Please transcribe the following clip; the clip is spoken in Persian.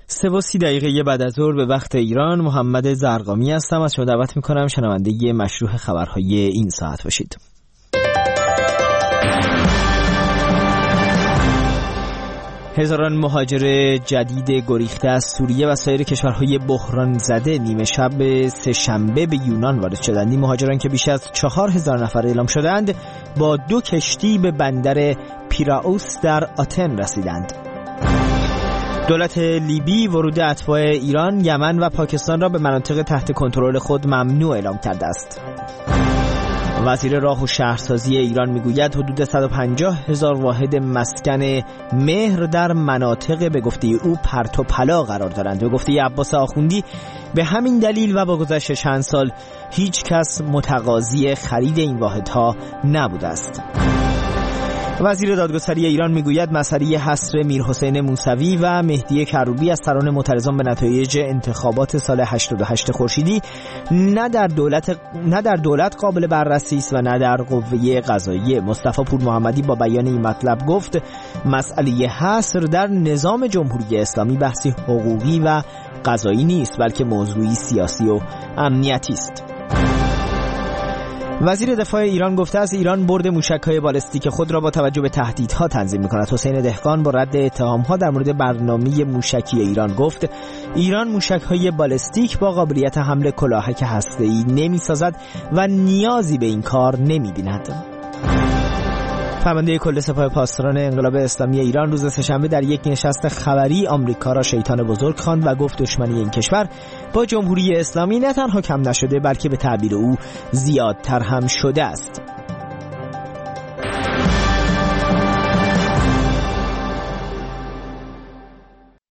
3:30 بعد از ظهر به وقت ایران. محمد زرقامی هستم. از شما دعوت میکنم شنونده مشروع خبرهای این ساعت باشید. هزاران مهاجر جدید گریخته از سوریه و سایر کشورهای بحران زده نیمه شب سه‌شنبه به یونان وارد شدند. این مهاجران که بیش از 4000 نفر اعلام شدند با 2 کشتی به بندر پیراوس در آتن رسیدند. دولت لیبی ورود اتباع ایران، یمن و پاکستان را به مناطق تحت کنترل خود ممنوع اعلام کرده است. وزیر راه و شهرسازی ایران میگوید حدود 150,000 واحد مسکن مهر در مناطق به گفته او پرت و پلا قرار دارند. به گفته عباس آخوندی به همین دلیل و با گذشت چند سال هیچ کس متقاضی خرید این واحدها نبوده است. وزیر دادگستری ایران میگوید مسئله حصر میرحسین موسوی و مهدی کروبی از سران معترضان به نتایج انتخابات سال 88 خورشیدی نه در دولت قابل بررسی است و نه در قوه قضاییه. مصطفی پور محمدی با بیان این مطلب گفت مسئله حصر در نظام جمهوری اسلامی بحثی حقوقی و قضایی نیست، بلکه موضوعی سیاسی و امنیتی است. وزیر دفاع ایران گفته است ایران برد موشک‌های بالستیک خود را با توجه به تهدیدها تنظیم می‌کند. حسین دهقان با رد اتهام‌ها در مورد برنامه موشکی ایران گفت ایران موشک‌های بالستیک با قابلیت حمل کلاهک هسته‌ای نمی‌سازد و نیازی به این کار نمی‌بیند. فرمانده کل سپاه پاسداران انقلاب اسلامی ایران روز سه‌شنبه در یک نشست خبری آمریکا را شیطان بزرگ خواند و گفت دشمنی این کشور با جمهوری اسلامی نه تنها کم نشده بلکه به تعبیر او زیادتر هم شده است.